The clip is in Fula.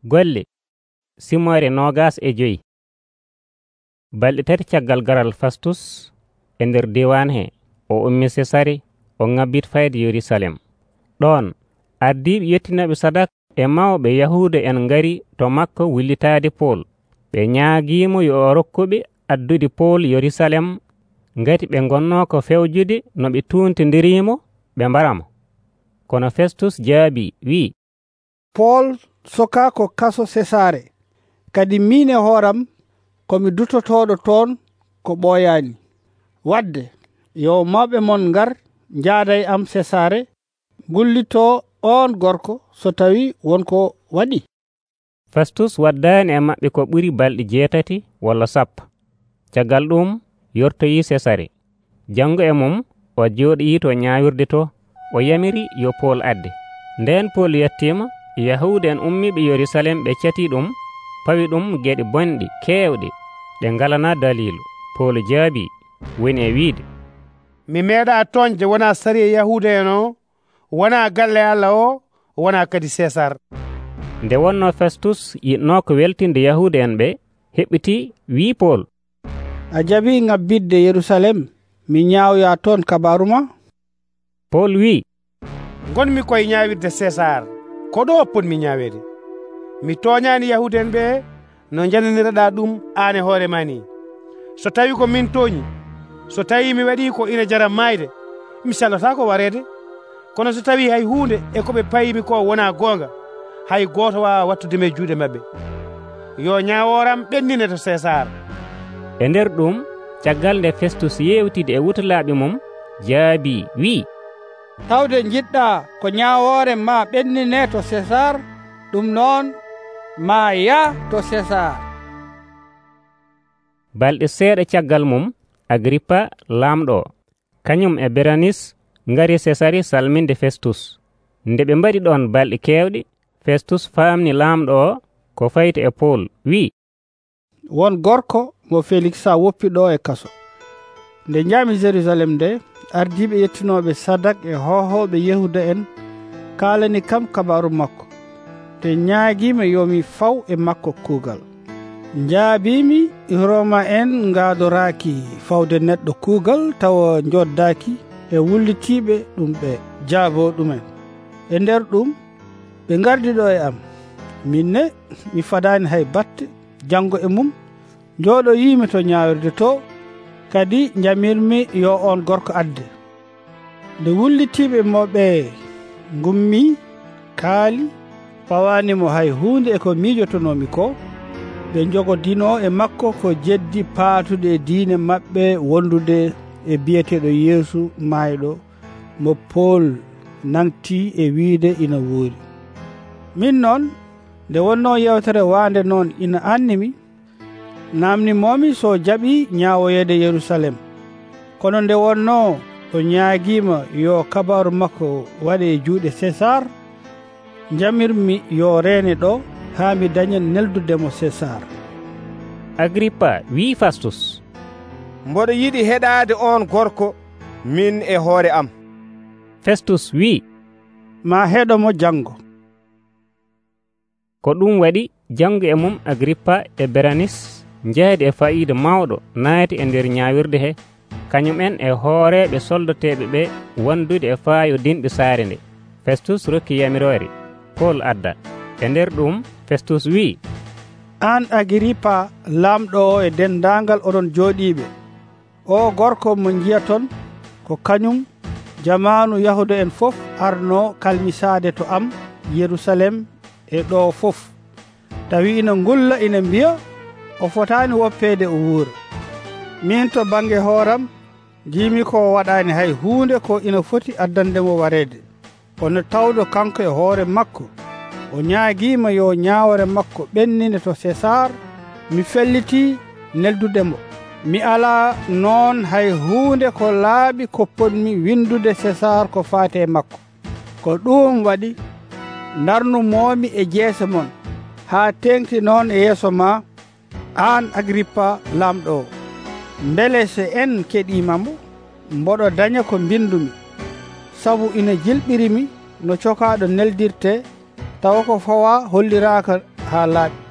Golle Simore 25 balɗe tati caggal garal Fastus e nder diwan he o ummi Sesare o ngabbit fayde Yerusalem. Ɗon ardiɓe yettinaɓe sadak e mawɓe Yahuda en ngari to makko willitade Pol. Ɓe ñaagimo yo o rokkuɓe addude Pol Yerusalem ngati ɓe gonno ko fewjude no ɓe tuntidirimo ɓe mbaramo. Kono Festus jaabi wi, Pol soka ko kaso Sesare, kadi min e horam komi dutotoɗo toon ko ɓooyani. Wadde yo mawɓe mon ngar njaaday am Sesare gullito on gorko so tawi wonko waɗi. Festus waddani e maɓɓe ko ɓuri balɗe 8 walla 10. Caggal ɗum yortoyi Sesare. Jango e mum o jooɗi to ñaawirde to o yamiri yo Pol adde. Nden Pol yettima Yahuda en ummiɓe Yerusalem ɓe cati ɗum pawi ɗum geɗe bonɗe kewɗe ɗe ngalana dalilu. Pol jaabi woni e wiide, mi meeɗa toñde wona sariya Yahuda en o, wona galle Allah o, wona kadi César. Nde wonno Festus yiɗno ko weltinde Yahuda en ɓe heɓɓiti wi Pol, a jaɓi ngabbidde Yerusalem mi ñaawya toon kabaru ma? Pol wi, gonmi koye ñaawirde César, ko ɗo potmi ñaawede. Mi toñani Yahuda en ɓe no jananiraɗa ɗum an e hoore ma ni. So tawi ko min toñi, so tawi mi waɗi ko ina jara mayde, mi sallata ko warede. Kono so tawi hay hunde e ko ɓe payimi ko wona gonga, hay goto wawa wattudeme juuɗe mabɓe. Yo ñaworam ɓennine to César. E nder ɗum caggal nde Festus yewtide e wutulaɓe mum jaabi wi, tawde jiɗɗa ko ñawore ma ɓennine to César, ɗum noon ma ya to César. Balɗe seeɗa caggal mum Agrippa lamɗo kañum e Beranis ngari Césare salminde Festus. Nde ɓe mbaɗi ɗon balɗe kewɗe, Festus famni lamɗo ko fayti e Pol wi, won gorko mo Félix woppi ɗo e kaso. Nde jaami Jérusalem nde ardiɓe yettinoɓe sadak e hohoɓe Yahuda en kalani kam kabaru makko, te ñaaguima yomi faw e makko kuugal. Jaabimi Roma en ngadoraki fawde neɗɗo kuugal tawa joddaki e wullitiɓe ɗum ɓe jaabo ɗumen. E nder ɗum ɓe gardi ɗo e am, minne mi fadani hay batte jango e mum, jooɗo yimi to ñawirde to, kadi jamirmi yo on gorko adde. Nde wullitiɓe moɓe gummi kaali fawanimo hay hunde e ko miijotonomi ko, ɓe jogodino e makko ko jeddi paatude e diine maɓɓe wondude e biyeteɗo Yeesu mayɗo mo Pol nanti e wiide ina wuuri. Min noon nde wonno yewtere wande noon ina annimi, namnimomi so jaɓi ñawoyede Yerusalem. Kono nde wonno o ñaaguima yo kabaru makko waɗe e juuɗe César, jamirmi yo reene ɗo haa mi daña neldudemo César. Agrippa wi Fastus, mboɗo yiɗi heɗade on gorko min e hoore am. Festus wi, ma heɗomo jango. Ko ɗum waɗi jango e mum Agrippa e Beranis njahdi e fayida mawɗo naati e nder ñawirde he, kañum en e hooreɓe soldateɓe ɓe wondude e faayo dinɓe saare nde. Festus rokki yamirore, Pol adda. E nder ɗum Festus wi, an Agrippa lamɗo o e dendagal oɗon jooɗiɓe, o gorko mo jiyaton ko kañum jamanu Yahuda en fof arno kalmisade to am Yerusalem e ɗo fof, tawi ina gulla ina mbiya o fotani woppede o wuura. Min to bange hooram jimi ko waɗani hay hunde ko ina foti addandemo warede. Kono tawdo kanko e hoore makko o ñaaguima yo ñawore makko ɓennine to César, mi felliti neldudemo. Mi ala noon hay hunde ko laaɓi ko ponmi windude César ko faate makko. Ko ɗum waɗi darnumomi e jeese mon ha tengti noon e yeeso ma, an Agrippa lamɗo. Mbele se en keɗimamo mboɗo daña ko bindumi, sabu ina jilɓirimi no cokaɗo neldirte, tawa ko fawa holliraka ha laaɓi.